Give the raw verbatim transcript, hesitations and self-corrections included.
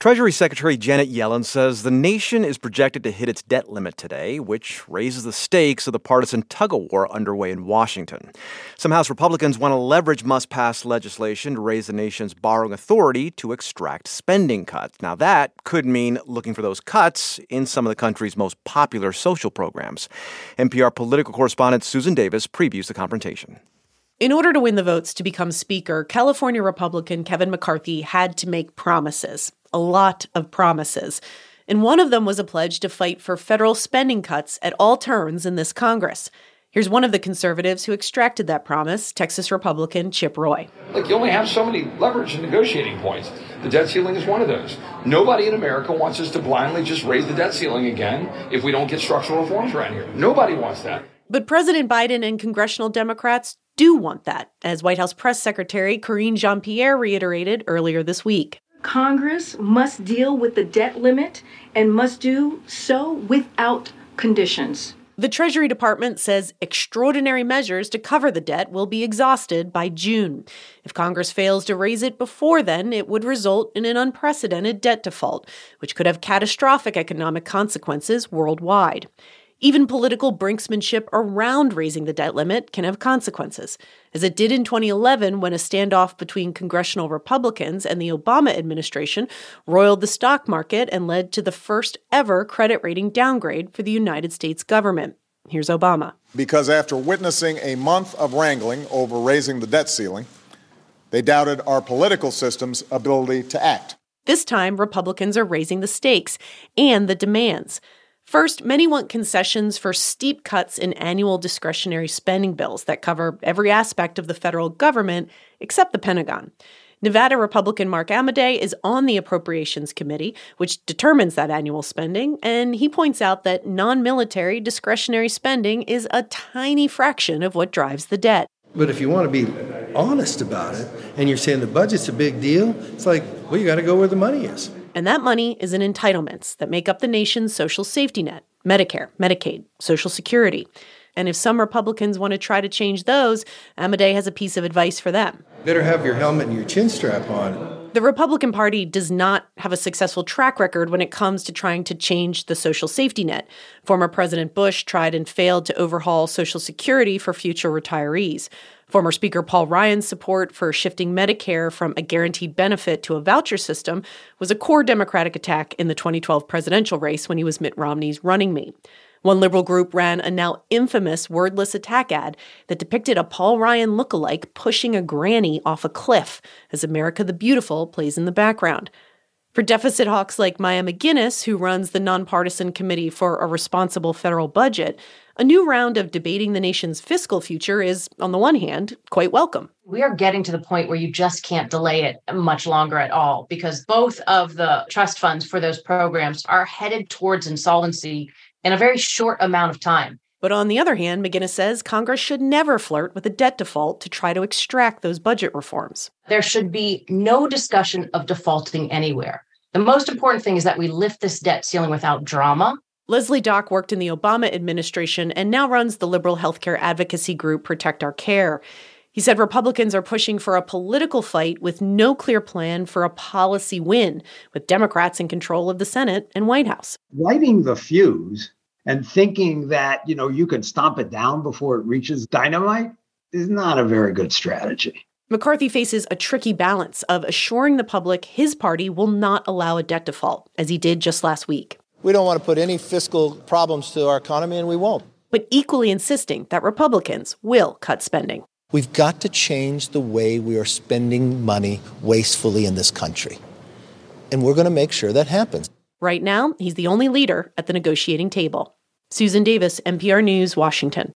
Treasury Secretary Janet Yellen says the nation is projected to hit its debt limit today, which raises the stakes of the partisan tug-of-war underway in Washington. Some House Republicans want to leverage must-pass legislation to raise the nation's borrowing authority to extract spending cuts. Now, that could mean looking for those cuts in some of the country's most popular social programs. N P R political correspondent Susan Davis previews the confrontation. In order to win the votes to become Speaker, California Republican Kevin McCarthy had to make promises. A lot of promises. And one of them was a pledge to fight for federal spending cuts at all turns in this Congress. Here's one of the conservatives who extracted that promise, Texas Republican Chip Roy. Look, you only have so many leverage and negotiating points. The debt ceiling is one of those. Nobody in America wants us to blindly just raise the debt ceiling again if we don't get structural reforms around here. Nobody wants that. But President Biden and congressional Democrats do want that, as White House Press Secretary Karine Jean-Pierre reiterated earlier this week. Congress must deal with the debt limit and must do so without conditions. The Treasury Department says extraordinary measures to cover the debt will be exhausted by June. If Congress fails to raise it before then, it would result in an unprecedented debt default, which could have catastrophic economic consequences worldwide. Even political brinksmanship around raising the debt limit can have consequences, as it did in twenty eleven when a standoff between congressional Republicans and the Obama administration roiled the stock market and led to the first ever credit rating downgrade for the United States government. Here's Obama. Because after witnessing a month of wrangling over raising the debt ceiling, they doubted our political system's ability to act. This time, Republicans are raising the stakes and the demands. First, many want concessions for steep cuts in annual discretionary spending bills that cover every aspect of the federal government except the Pentagon. Nevada Republican Mark Amodei is on the Appropriations Committee, which determines that annual spending, and he points out that non-military discretionary spending is a tiny fraction of what drives the debt. But if you want to be honest about it, and you're saying the budget's a big deal, it's like, well, you got to go where the money is. And that money is in entitlements that make up the nation's social safety net, Medicare, Medicaid, Social Security. And if some Republicans want to try to change those, Amodei has a piece of advice for them. Better have your helmet and your chin strap on. The Republican Party does not have a successful track record when it comes to trying to change the social safety net. Former President Bush tried and failed to overhaul Social Security for future retirees. Former Speaker Paul Ryan's support for shifting Medicare from a guaranteed benefit to a voucher system was a core Democratic attack in the twenty twelve presidential race when he was Mitt Romney's running mate. One liberal group ran a now infamous wordless attack ad that depicted a Paul Ryan lookalike pushing a granny off a cliff as America the Beautiful plays in the background. For deficit hawks like Maya McGuinness, who runs the nonpartisan Committee for a Responsible Federal Budget, a new round of debating the nation's fiscal future is, on the one hand, quite welcome. We are getting to the point where you just can't delay it much longer at all, because both of the trust funds for those programs are headed towards insolvency in a very short amount of time. But on the other hand, McGuinness says Congress should never flirt with a debt default to try to extract those budget reforms. There should be no discussion of defaulting anywhere. The most important thing is that we lift this debt ceiling without drama. Leslie Dock worked in the Obama administration and now runs the liberal healthcare advocacy group Protect Our Care. He said Republicans are pushing for a political fight with no clear plan for a policy win, with Democrats in control of the Senate and White House. Lighting the fuse and thinking that, you know, you can stomp it down before it reaches dynamite is not a very good strategy. McCarthy faces a tricky balance of assuring the public his party will not allow a debt default, as he did just last week. We don't want to put any fiscal problems to our economy, and we won't. But equally insisting that Republicans will cut spending. We've got to change the way we are spending money wastefully in this country. And we're going to make sure that happens. Right now, he's the only leader at the negotiating table. Susan Davis, N P R News, Washington.